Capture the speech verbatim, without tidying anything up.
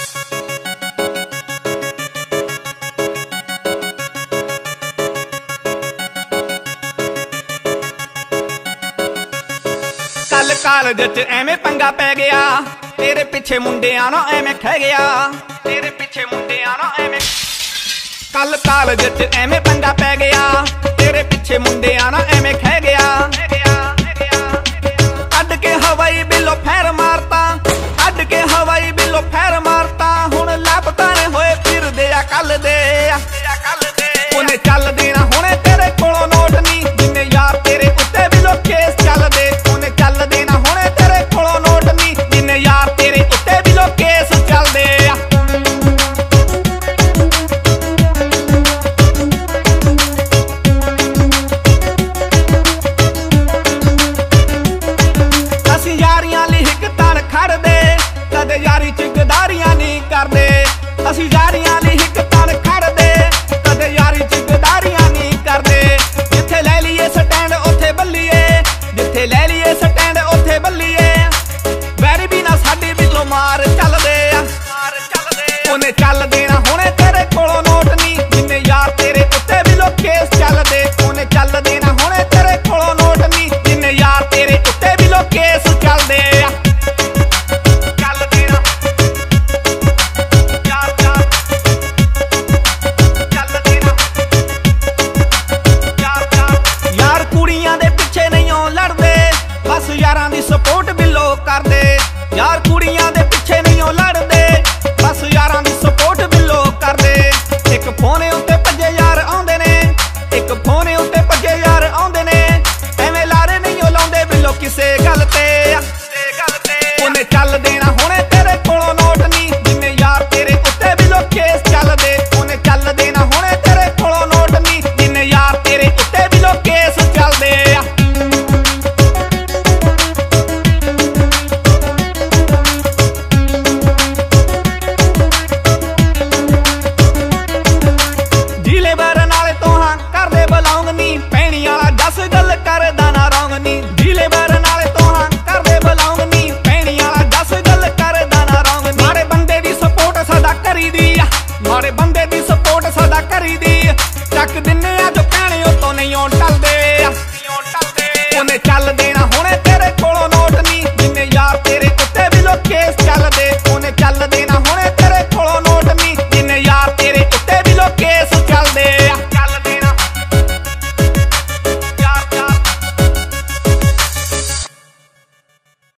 कल कालज च एवें पंगा पै गया, तेरे पिछे मुंडियां ना एवें खह गया, तेरे पिछे मुंडियां ना एवें। कल कालज च एवें पंगा पै गया, तेरे पिछे मुंडियां ना एवें खह गया। कड के हवाई बिलो फैर मारता, कड के हवाई बिलो फैर मारता, हुण लभदा ने होए फिरदे आ कल दे। उन्हें चल देना हुणे तेरे कोलों नोट नी, जिन्ने यार तेरे उत्ते बिलो केस चल दे। उन्हें चल देना हुणे तेरे कोलों नोट नी, जिन्ने यार तेरे उत्ते बिलो केस चल दे। असीं यारियां लई हिक तन खड़दे, कदे यारी च गदारियां नहीं करदे। असीं यारियां लई हिक तन खड़दे, कदे यारी च गदारियां नहीं करदे। जिथे लै लीए स्टैंड उत्थे बल्लीए, जिथे लै लीए स्टैंड उत्थे बल्लीए। वैरी भी ना साडी बिचों मार चलदे आ, मार चलदे। उन्हें चल देना हुणे तेरे कोलों नोट नी, जिन्ने यार तेरे उत्ते बिलो केस चलदे। उन्हें चल देना हुणे तेरे कोलों नोट नी, जिन्ने यार तेरे उत्ते बिलो केस चलदे आ। चल देना यार यार, चल देना यार यार। यार कुड़ियां दे पिछे नहीं लड़दे, बस यारां दी सपोर्ट बिलो करदे। यार कुड़ियां